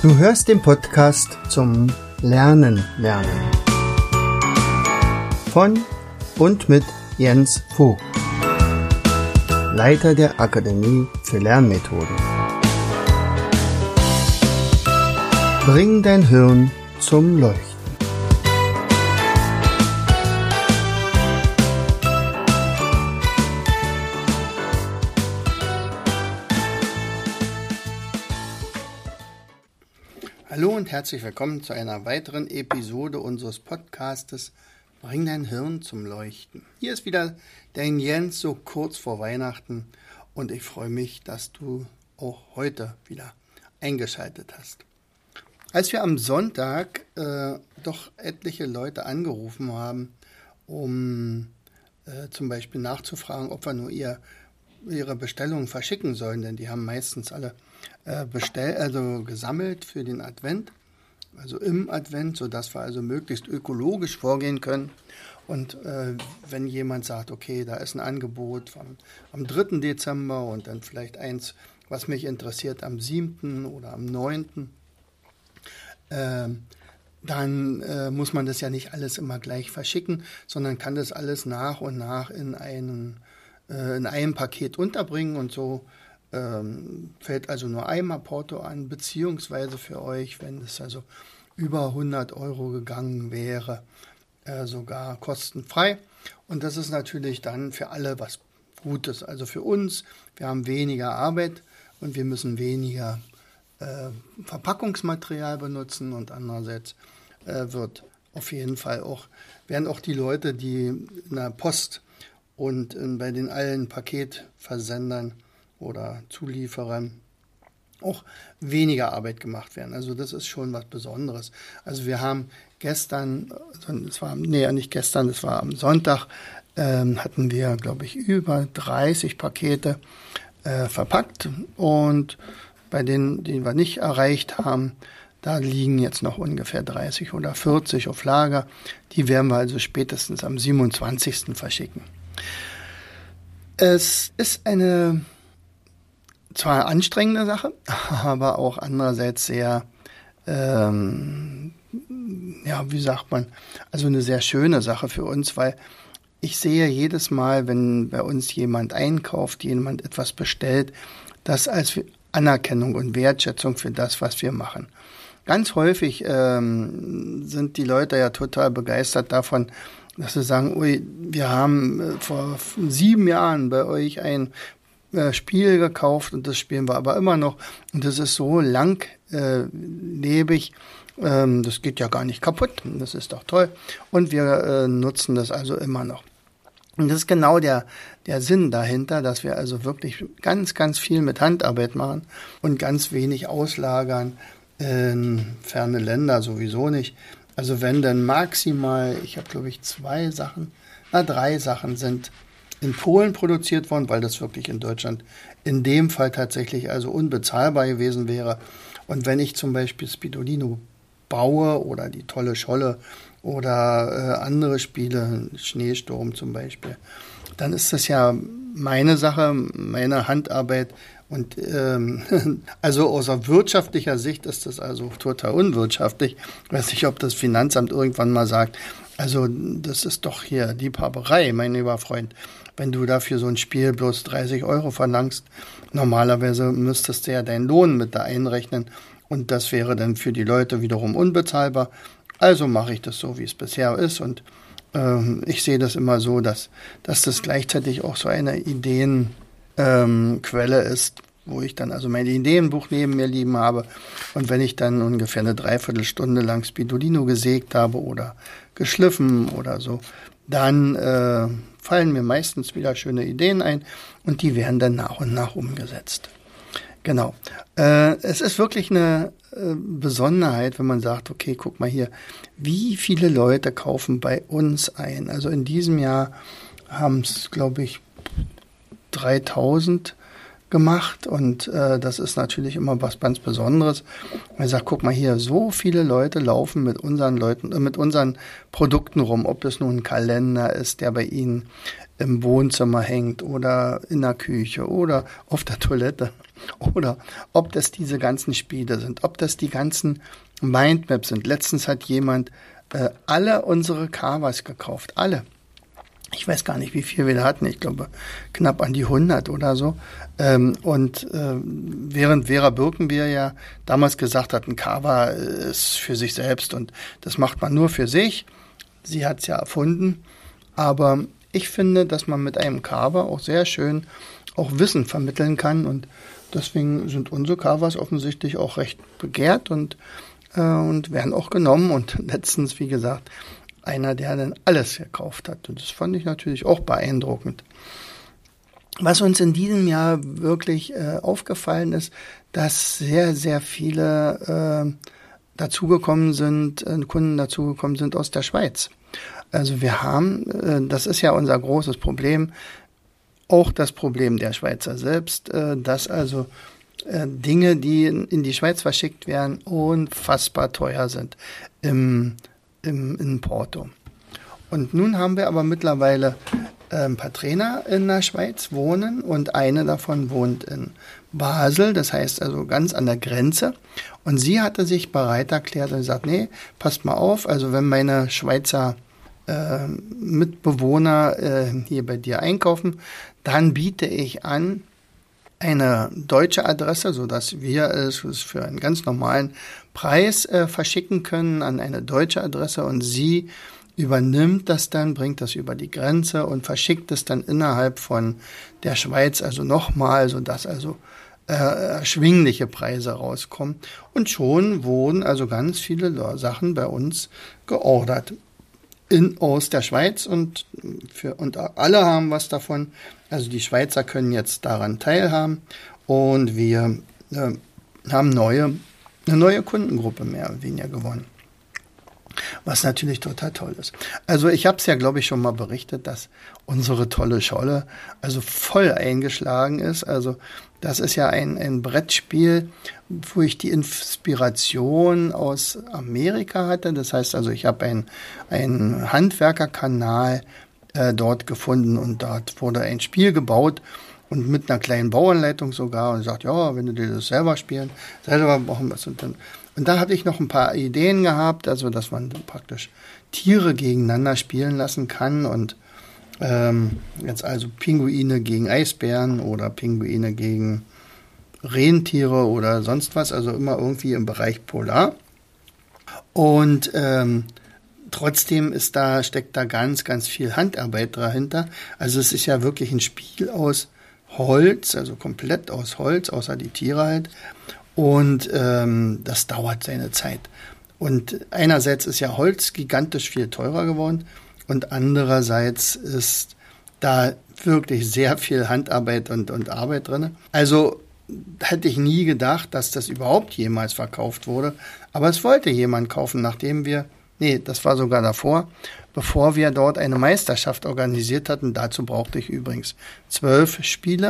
Du hörst den Podcast zum Lernen. Von und mit Jens Vogt, Leiter der Akademie für Lernmethoden. Bring dein Hirn zum Leuchten. Hallo und herzlich willkommen zu einer weiteren Episode unseres Podcastes Bring dein Hirn zum Leuchten. Hier ist wieder dein Jens so kurz vor Weihnachten und ich freue mich, dass du auch heute wieder eingeschaltet hast. Als wir am Sonntag doch etliche Leute angerufen haben, um zum Beispiel nachzufragen, ob wir nur ihre Bestellungen verschicken sollen, denn die haben meistens alle gesammelt für den Advent, also im Advent, sodass wir also möglichst ökologisch vorgehen können. Und wenn jemand sagt, okay, da ist ein Angebot am 3. Dezember und dann vielleicht eins, was mich interessiert, am 7. oder am 9., dann muss man das ja nicht alles immer gleich verschicken, sondern kann das alles nach und nach in einem Paket unterbringen und so fällt also nur einmal Porto an, beziehungsweise für euch, wenn es also über 100 € gegangen wäre, sogar kostenfrei. Und das ist natürlich dann für alle was Gutes. Also für uns, wir haben weniger Arbeit und wir müssen weniger Verpackungsmaterial benutzen und andererseits werden auch die Leute, die in der Post und bei den allen Paketversendern oder Zulieferern auch weniger Arbeit gemacht werden. Also das ist schon was Besonderes. Also wir haben gestern, das war am Sonntag, hatten wir, glaube ich, über 30 Pakete verpackt und bei denen, die wir nicht erreicht haben, da liegen jetzt noch ungefähr 30 oder 40 auf Lager. Die werden wir also spätestens am 27. verschicken. Es ist eine zwar anstrengende Sache, aber auch andererseits sehr, eine sehr schöne Sache für uns, weil ich sehe jedes Mal, wenn bei uns jemand einkauft, jemand etwas bestellt, das als Anerkennung und Wertschätzung für das, was wir machen. Ganz häufig sind die Leute ja total begeistert davon, dass sie sagen, ui, wir haben vor 7 Jahren bei euch ein Spiel gekauft und das spielen wir aber immer noch und das ist so langlebig, das geht ja gar nicht kaputt, das ist doch toll und wir nutzen das also immer noch. Und das ist genau der Sinn dahinter, dass wir also wirklich ganz, ganz viel mit Handarbeit machen und ganz wenig auslagern in ferne Länder sowieso nicht. Also wenn dann maximal, ich habe glaube ich 3 Sachen sind in Polen produziert worden, weil das wirklich in Deutschland in dem Fall tatsächlich also unbezahlbar gewesen wäre. Und wenn ich zum Beispiel Spidolino baue oder die tolle Scholle oder andere Spiele, Schneesturm zum Beispiel, dann ist das ja meine Sache, meine Handarbeit. Und also aus wirtschaftlicher Sicht ist das also total unwirtschaftlich. Ich weiß nicht, ob das Finanzamt irgendwann mal sagt, also das ist doch hier Liebhaberei, mein lieber Freund. Wenn du dafür so ein Spiel bloß 30 € verlangst, normalerweise müsstest du ja deinen Lohn mit da einrechnen und das wäre dann für die Leute wiederum unbezahlbar. Also mache ich das so, wie es bisher ist und ich sehe das immer so, dass das gleichzeitig auch so eine Ideenquelle ist, wo ich dann also mein Ideenbuch neben mir liegen habe und wenn ich dann ungefähr eine Dreiviertelstunde lang Spidolino gesägt habe oder geschliffen oder so, dann fallen mir meistens wieder schöne Ideen ein und die werden dann nach und nach umgesetzt. Genau. Es ist wirklich eine Besonderheit, wenn man sagt, okay, guck mal hier, wie viele Leute kaufen bei uns ein. Also in diesem Jahr haben es, glaube ich, 3000 gemacht und das ist natürlich immer was ganz Besonderes. Und ich sage, guck mal hier, so viele Leute laufen mit unseren Produkten rum, ob das nun ein Kalender ist, der bei Ihnen im Wohnzimmer hängt oder in der Küche oder auf der Toilette oder ob das diese ganzen Spiele sind, ob das die ganzen Mindmaps sind. Letztens hat jemand alle unsere Covers gekauft, alle. Ich weiß gar nicht, wie viel wir da hatten. Ich glaube, knapp an die 100 oder so. Während Vera Birkenbier ja damals gesagt hat, ein Cover ist für sich selbst und das macht man nur für sich. Sie hat es ja erfunden. Aber ich finde, dass man mit einem Cover auch sehr schön auch Wissen vermitteln kann. Und deswegen sind unsere Covers offensichtlich auch recht begehrt und werden auch genommen. Und letztens, wie gesagt, einer, der dann alles gekauft hat. Und das fand ich natürlich auch beeindruckend. Was uns in diesem Jahr wirklich aufgefallen ist, dass sehr, sehr viele Kunden dazugekommen sind aus der Schweiz. Also wir haben, das ist ja unser großes Problem, auch das Problem der Schweizer selbst, dass also Dinge, die in die Schweiz verschickt werden, unfassbar teuer sind in Porto. Und nun haben wir aber mittlerweile ein paar Trainer in der Schweiz wohnen und eine davon wohnt in Basel, das heißt also ganz an der Grenze. Und sie hatte sich bereit erklärt und gesagt, nee, passt mal auf, also wenn meine Schweizer Mitbewohner hier bei dir einkaufen, dann biete ich an eine deutsche Adresse, sodass wir es für einen ganz normalen Preis verschicken können an eine deutsche Adresse und sie übernimmt das dann, bringt das über die Grenze und verschickt es dann innerhalb von der Schweiz, also nochmal, sodass also erschwingliche Preise rauskommen. Und schon wurden also ganz viele Sachen bei uns geordert aus der Schweiz und alle haben was davon. Also die Schweizer können jetzt daran teilhaben und wir haben eine neue Kundengruppe mehr oder weniger gewonnen. Was natürlich total toll ist. Also ich habe es ja, glaube ich, schon mal berichtet, dass unsere tolle Scholle also voll eingeschlagen ist. Also das ist ja ein Brettspiel, wo ich die Inspiration aus Amerika hatte. Das heißt also, ich habe einen Handwerkerkanal dort gefunden und dort wurde ein Spiel gebaut und mit einer kleinen Bauanleitung sogar und sagt, ja, wenn du dir das selber machen wirst und da habe ich noch ein paar Ideen gehabt, also dass man praktisch Tiere gegeneinander spielen lassen kann und jetzt also Pinguine gegen Eisbären oder Pinguine gegen Rentiere oder sonst was, also immer irgendwie im Bereich Polar. Und trotzdem steckt da ganz, ganz viel Handarbeit dahinter. Also es ist ja wirklich ein Spiel aus Holz, also komplett aus Holz, außer die Tiere halt. Und das dauert seine Zeit. Und einerseits ist ja Holz gigantisch viel teurer geworden und andererseits ist da wirklich sehr viel Handarbeit und Arbeit drin. Also hätte ich nie gedacht, dass das überhaupt jemals verkauft wurde. Aber es wollte jemand kaufen, das war sogar davor, bevor wir dort eine Meisterschaft organisiert hatten. Dazu brauchte ich übrigens 12 Spieler.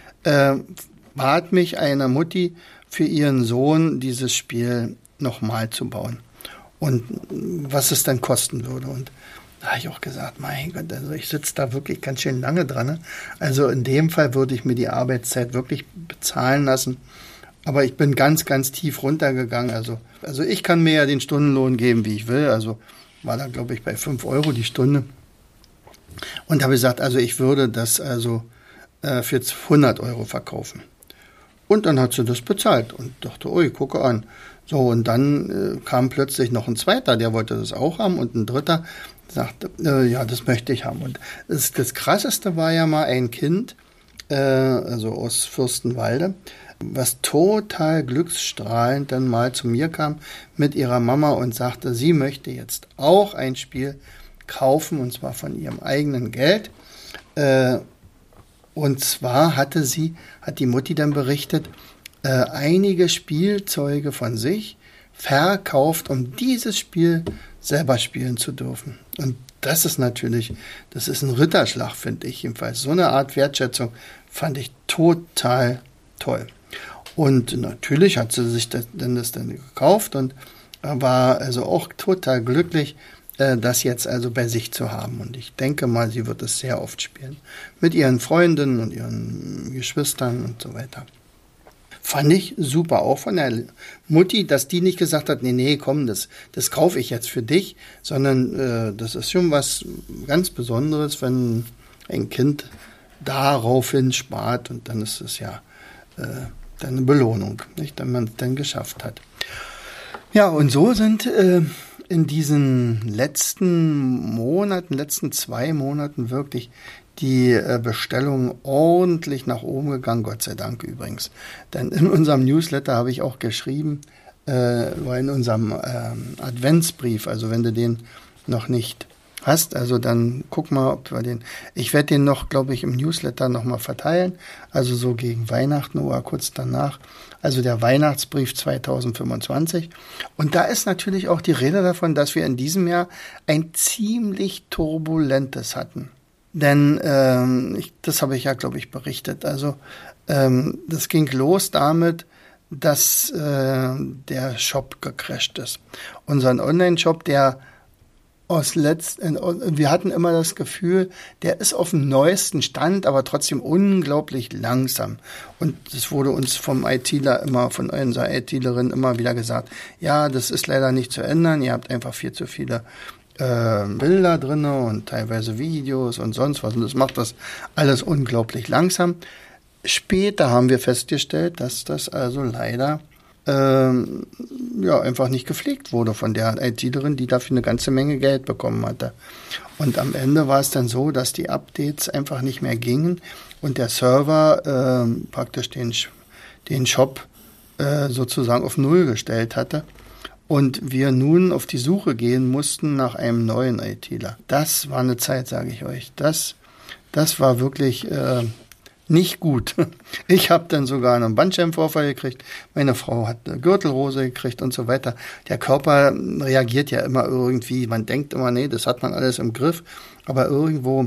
Bat mich eine Mutti für ihren Sohn dieses Spiel nochmal zu bauen und was es dann kosten würde. Und da habe ich auch gesagt, mein Gott, also ich sitze da wirklich ganz schön lange dran. Ne? Also in dem Fall würde ich mir die Arbeitszeit wirklich bezahlen lassen. Aber ich bin ganz, ganz tief runtergegangen. Also ich kann mir ja den Stundenlohn geben, wie ich will. Also war da, glaube ich, bei 5 Euro die Stunde. Und habe gesagt, also ich würde das also für 100 Euro verkaufen. Und dann hat sie das bezahlt und dachte, ui, gucke an. So, und dann kam plötzlich noch ein zweiter, der wollte das auch haben und ein dritter sagte, ja, das möchte ich haben. Und das Krasseste war ja mal ein Kind, also aus Fürstenwalde, was total glücksstrahlend dann mal zu mir kam mit ihrer Mama und sagte, sie möchte jetzt auch ein Spiel kaufen und zwar von ihrem eigenen Geld. Und zwar hat die Mutti dann berichtet, einige Spielzeuge von sich verkauft, um dieses Spiel selber spielen zu dürfen. Und das ist ein Ritterschlag, finde ich jedenfalls. So eine Art Wertschätzung fand ich total toll. Und natürlich hat sie sich das dann gekauft und war also auch total glücklich, das jetzt also bei sich zu haben. Und ich denke mal, sie wird es sehr oft spielen. Mit ihren Freundinnen und ihren Geschwistern und so weiter. Fand ich super, auch von der Mutti, dass die nicht gesagt hat, nee, komm, das kaufe ich jetzt für dich, sondern das ist schon was ganz Besonderes, wenn ein Kind daraufhin spart und dann ist es ja dann eine Belohnung, nicht, wenn man es dann geschafft hat. Ja, und so sind in diesen letzten 2 Monaten wirklich die Bestellungen ordentlich nach oben gegangen, Gott sei Dank übrigens. Denn in unserem Newsletter habe ich auch geschrieben, in unserem Adventsbrief, also wenn du den noch nicht hast, also dann guck mal, ob wir ich werde den noch, glaube ich, im Newsletter nochmal verteilen, also so gegen Weihnachten oder kurz danach, also der Weihnachtsbrief 2025. Und da ist natürlich auch die Rede davon, dass wir in diesem Jahr ein ziemlich turbulentes hatten. Denn das habe ich ja, glaube ich, berichtet. Also das ging los damit, dass der Shop gecrasht ist. Unseren Online-Shop, der wir hatten immer das Gefühl, der ist auf dem neuesten Stand, aber trotzdem unglaublich langsam. Und das wurde uns von unserer ITlerin immer wieder gesagt, ja, das ist leider nicht zu ändern, ihr habt einfach viel zu viele Bilder drin und teilweise Videos und sonst was. Und das macht das alles unglaublich langsam. Später haben wir festgestellt, dass das also leider einfach nicht gepflegt wurde von der ITlerin, die dafür eine ganze Menge Geld bekommen hatte. Und am Ende war es dann so, dass die Updates einfach nicht mehr gingen und der Server praktisch den Shop sozusagen auf Null gestellt hatte. Und wir nun auf die Suche gehen mussten nach einem neuen ITler. Das war eine Zeit, sage ich euch. Das war wirklich nicht gut. Ich habe dann sogar einen Bandscheibenvorfall gekriegt. Meine Frau hat eine Gürtelrose gekriegt und so weiter. Der Körper reagiert ja immer irgendwie. Man denkt immer, nee, das hat man alles im Griff. Aber irgendwo,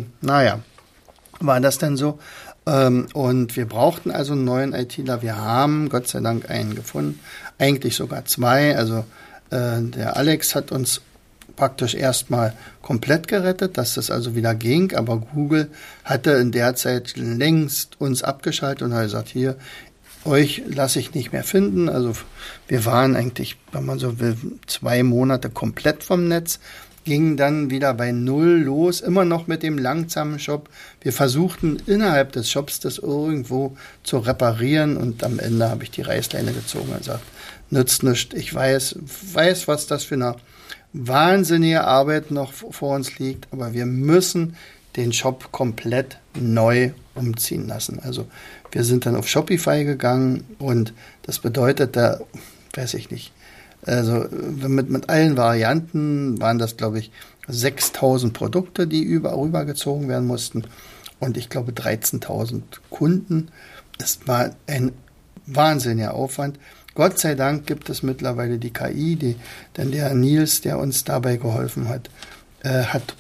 war das dann so. Und wir brauchten also einen neuen ITler. Wir haben Gott sei Dank einen gefunden. Eigentlich sogar 2. Also der Alex hat uns praktisch erstmal komplett gerettet, dass das also wieder ging, aber Google hatte in der Zeit längst uns abgeschaltet und hat gesagt, hier, euch lasse ich nicht mehr finden. Also wir waren eigentlich, wenn man so will, 2 Monate komplett vom Netz, gingen dann wieder bei Null los, immer noch mit dem langsamen Shop. Wir versuchten innerhalb des Shops das irgendwo zu reparieren und am Ende habe ich die Reißleine gezogen und gesagt, nützt nichts. Ich weiß, was das für eine wahnsinnige Arbeit noch vor uns liegt, aber wir müssen den Shop komplett neu umziehen lassen. Also wir sind dann auf Shopify gegangen und das bedeutet, da weiß ich nicht, also mit allen Varianten waren das, glaube ich, 6.000 Produkte, die rübergezogen werden mussten und ich glaube 13.000 Kunden. Das war ein wahnsinniger Aufwand. Gott sei Dank gibt es mittlerweile die KI, denn der Nils, der uns dabei geholfen hat, hat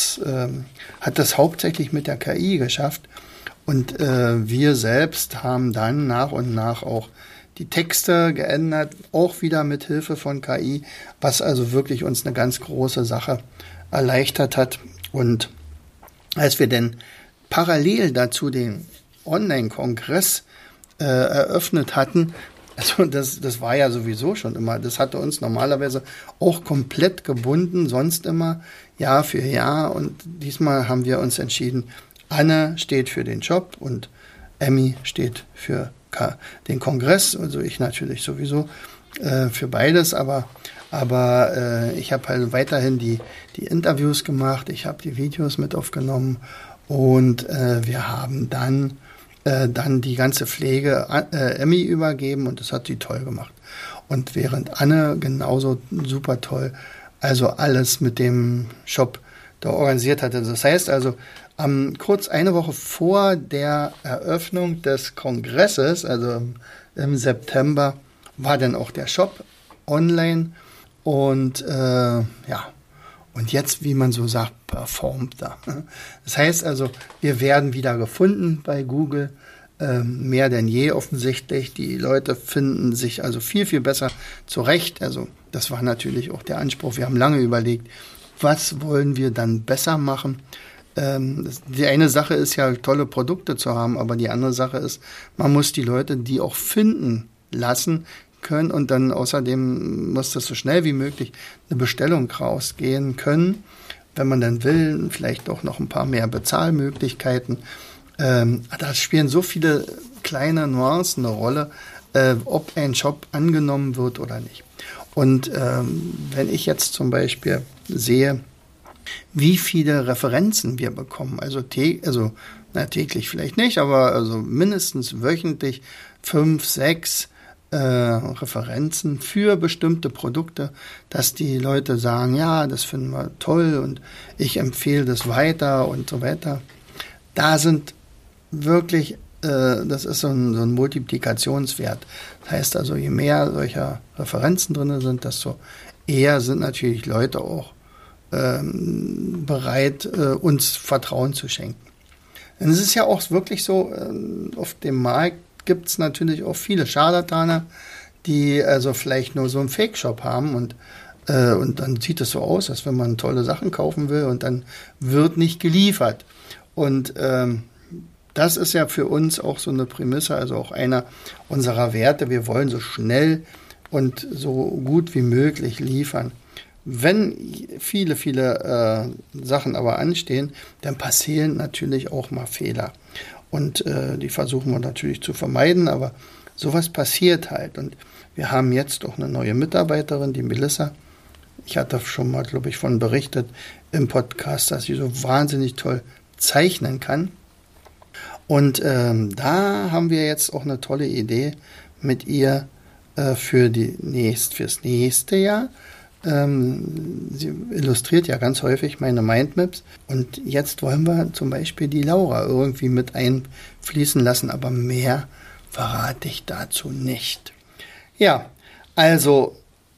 das hauptsächlich mit der KI geschafft. Und wir selbst haben dann nach und nach auch die Texte geändert, auch wieder mit Hilfe von KI, was also wirklich uns eine ganz große Sache erleichtert hat. Und als wir denn parallel dazu den Online-Kongress eröffnet hatten, also das war ja sowieso schon immer, das hatte uns normalerweise auch komplett gebunden, sonst immer Jahr für Jahr. Und diesmal haben wir uns entschieden, Anne steht für den Job und Emmy steht für den Kongress, also ich natürlich sowieso für beides, aber ich habe halt weiterhin die Interviews gemacht, ich habe die Videos mit aufgenommen und wir haben dann die ganze Pflege Emmy übergeben und das hat sie toll gemacht. Und während Anne genauso super toll, also alles mit dem Shop da organisiert hatte. Das heißt also, kurz eine Woche vor der Eröffnung des Kongresses, also im September, war dann auch der Shop online und und jetzt, wie man so sagt, performt da. Das heißt also, wir werden wieder gefunden bei Google. mehr denn je offensichtlich. Die Leute finden sich also viel, viel besser zurecht. Also das war natürlich auch der Anspruch. Wir haben lange überlegt, was wollen wir dann besser machen. Die eine Sache ist ja, tolle Produkte zu haben, aber die andere Sache ist, man muss die Leute, die auch finden lassen können, und dann außerdem muss das so schnell wie möglich eine Bestellung rausgehen können. Wenn man dann will, vielleicht auch noch ein paar mehr Bezahlmöglichkeiten. Da spielen so viele kleine Nuancen eine Rolle, ob ein Shop angenommen wird oder nicht. Und wenn ich jetzt zum Beispiel sehe, wie viele Referenzen wir bekommen, also täglich vielleicht nicht, aber also mindestens wöchentlich 5, 6 Referenzen für bestimmte Produkte, dass die Leute sagen, ja, das finden wir toll und ich empfehle das weiter und so weiter. Da sind wirklich, das ist so ein Multiplikationswert. Das heißt also, je mehr solcher Referenzen drin sind, desto eher sind natürlich Leute auch bereit, uns Vertrauen zu schenken. Denn es ist ja auch wirklich so, auf dem Markt gibt es natürlich auch viele Scharlatane, die also vielleicht nur so einen Fake-Shop haben und dann sieht es so aus, als wenn man tolle Sachen kaufen will und dann wird nicht geliefert. Und das ist ja für uns auch so eine Prämisse, also auch einer unserer Werte. Wir wollen so schnell und so gut wie möglich liefern. Wenn viele Sachen aber anstehen, dann passieren natürlich auch mal Fehler. Und die versuchen wir natürlich zu vermeiden, aber sowas passiert halt. Und wir haben jetzt auch eine neue Mitarbeiterin, die Melissa. Ich hatte schon mal, glaube ich, von berichtet im Podcast, dass sie so wahnsinnig toll zeichnen kann. Und da haben wir jetzt auch eine tolle Idee mit ihr fürs nächste Jahr. Sie illustriert ja ganz häufig meine Mindmaps und jetzt wollen wir zum Beispiel die Laura irgendwie mit einfließen lassen, aber mehr verrate ich dazu nicht. Ja, also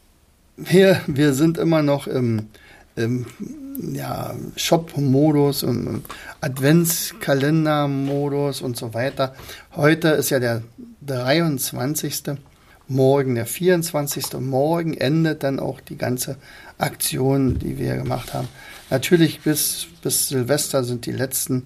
wir sind immer noch im Shop-Modus, im Adventskalender-Modus und so weiter. Heute ist ja der 23. Morgen der 24. Morgen endet dann auch die ganze Aktion, die wir gemacht haben. Natürlich bis Silvester sind die letzten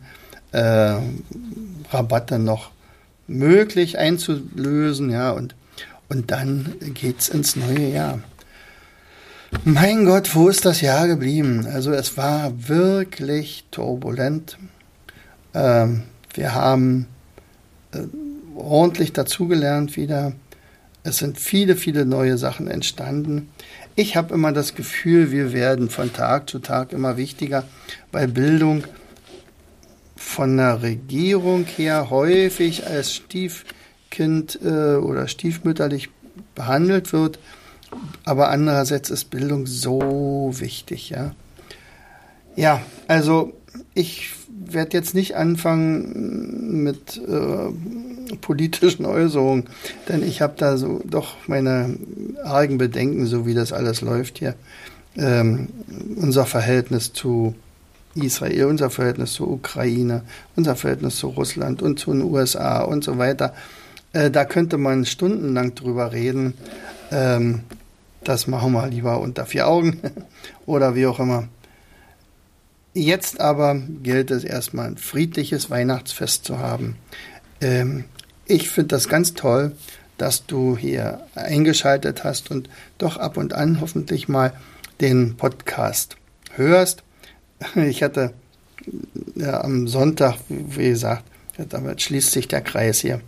Rabatte noch möglich einzulösen, ja, und dann geht's ins neue Jahr. Mein Gott, wo ist das Jahr geblieben? Also es war wirklich turbulent. Wir haben ordentlich dazugelernt wieder. Es sind viele neue Sachen entstanden. Ich habe immer das Gefühl, wir werden von Tag zu Tag immer wichtiger, weil Bildung von der Regierung her häufig als Stiefkind oder stiefmütterlich behandelt wird. Aber andererseits ist Bildung so wichtig, ja. Ja, also ich werde jetzt nicht anfangen mit politischen Äußerungen, denn ich habe da so doch meine argen Bedenken, so wie das alles läuft hier. Unser Verhältnis zu Israel, unser Verhältnis zur Ukraine, unser Verhältnis zu Russland und zu den USA und so weiter. Da könnte man stundenlang drüber reden. Das machen wir lieber unter 4 Augen oder wie auch immer. Jetzt aber gilt es erstmal ein friedliches Weihnachtsfest zu haben. Ich finde das ganz toll, dass du hier eingeschaltet hast und doch ab und an hoffentlich mal den Podcast hörst. Ich hatte am Sonntag, wie gesagt, damit schließt sich der Kreis hier,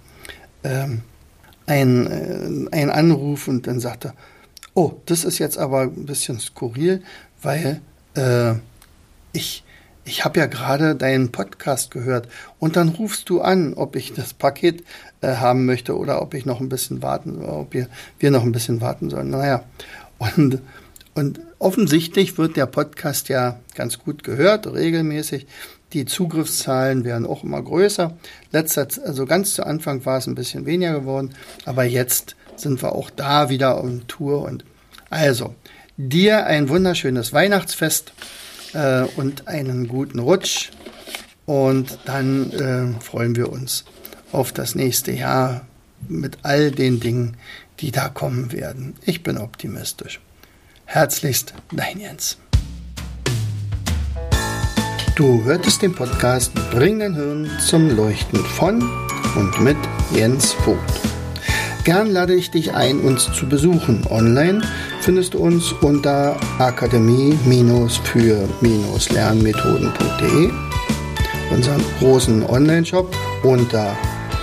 ein Anruf und dann sagte, oh, das ist jetzt aber ein bisschen skurril, weil ich habe ja gerade deinen Podcast gehört und dann rufst du an, ob ich das Paket haben möchte oder ob ich noch ein bisschen warten, ob wir noch ein bisschen warten sollen. Naja, und offensichtlich wird der Podcast ja ganz gut gehört, regelmäßig. Die Zugriffszahlen werden auch immer größer. Also ganz zu Anfang war es ein bisschen weniger geworden, aber jetzt sind wir auch da wieder on Tour. Und also, dir ein wunderschönes Weihnachtsfest und einen guten Rutsch. Und dann freuen wir uns auf das nächste Jahr mit all den Dingen, die da kommen werden. Ich bin optimistisch. Herzlichst, dein Jens. Du hörtest den Podcast Bring dein Hirn zum Leuchten von und mit Jens Vogt. Gern lade ich dich ein, uns zu besuchen. Online findest du uns unter akademie-für-lernmethoden.de, unseren großen Online-Shop unter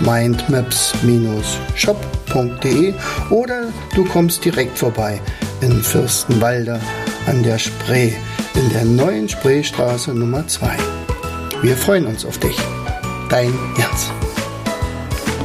mindmaps-shop.de oder du kommst direkt vorbei in Fürstenwalde an der Spree, in der neuen Spreestraße Nummer 2. Wir freuen uns auf dich. Dein Jens.